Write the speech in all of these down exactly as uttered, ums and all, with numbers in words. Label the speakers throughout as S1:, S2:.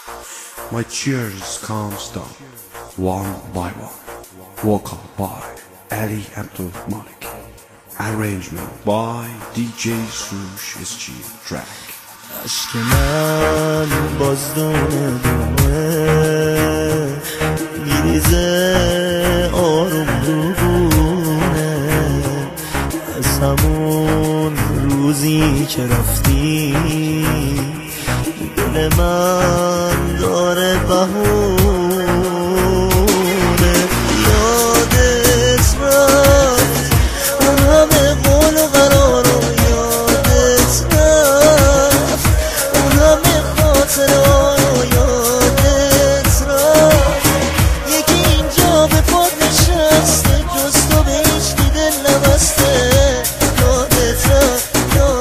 S1: My cheers comes down, one by one. Vocal by Ali Abdul Malik. Arrangement by دی جی سروش اسچی ترک.
S2: عشق من باز دونه دونه میریزه آروم روبونه از همون روزی که رفتی دل من داره بهونه یادت رفت اون همه قول و قرار و یادت رفت اون همه خاطرها رو یادت رفت یکی اینجا به پاد نشسته جز تو به هیچ کی دل نبسته یادت رفت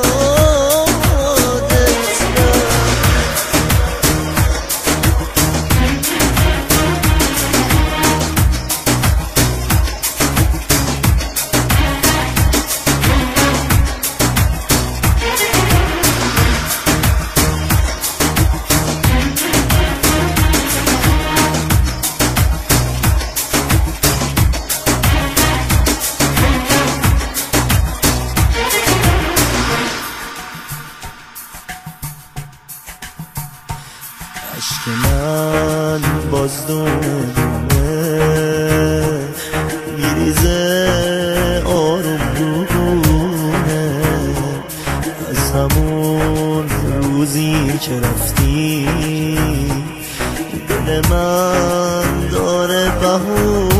S2: عشق من باز دونه دونه میریزه آروم روبونه از همون روزی که رفتی دل من داره بهونه